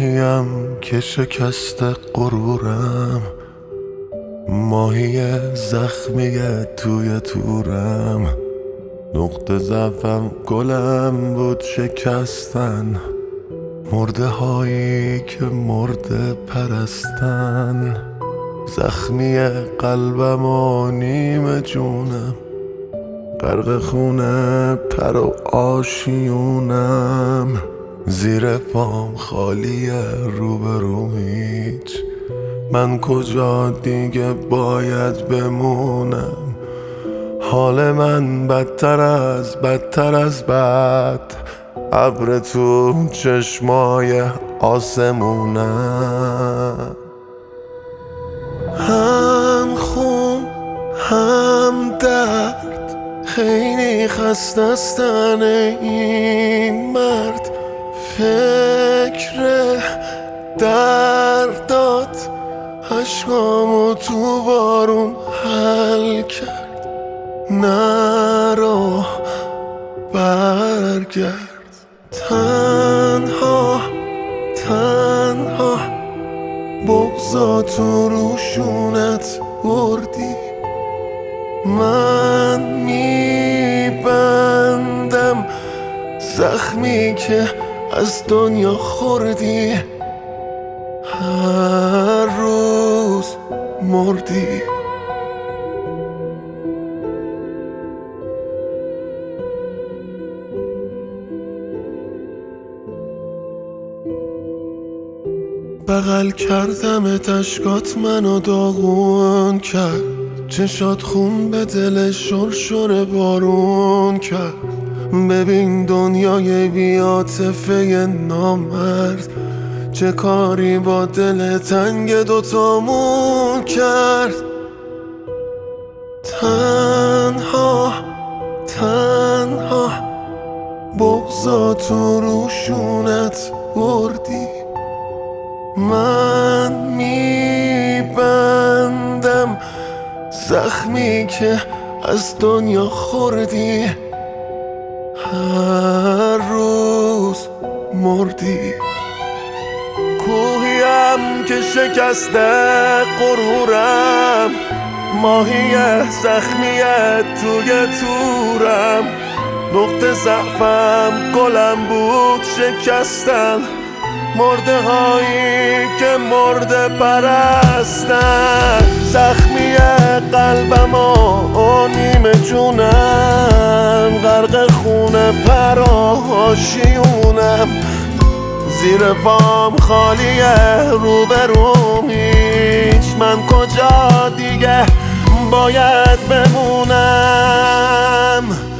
ماهیم که شکست غرورم، ماهی زخمی توی تورم. نقطه ضعفم گلم بود شکستن، مرده هایی که مرده پرستن. زخمی قلبم و نیم جونم، غرق خونه پر و آشیونم. زیر پام خالیه روبروم هیچ، من کجا دیگه باید بمونم؟ حال من بدتر از بد، ابر تو چشمای آسمونم. هم خون هم درد، خیلی خسته است تن این مرد. فکر دردات عشقامو تو بارون حل کرد. نرو برگرد، تنها بغضاتو روشونت بردی. من میبندم زخمی که از دنیا خوردی، هر روز مردی. بغل کردمت، اشکات منو داغون کرد. چشات خون به دل شرشر بارون کرد. ببین دنیای بی‌عاطفه نامرد، چه کاری با دل تنگ دوتامون کرد. تنها بغضاتو روشونت بردی. من میبندم زخمی که از دنیا خوردی، هر روز مردی. کوهیم که شکسته غرورم، ماهی زخمی توی تورم. نقطه ضعفم گلم بود شکستن، مرده هایی که مرده پرستن. زخمی قلبم و نیم جونم، غرق خونه پر آشیونم. زیر پام خالیه روبروم هیچ، من کجا دیگه باید بمونم؟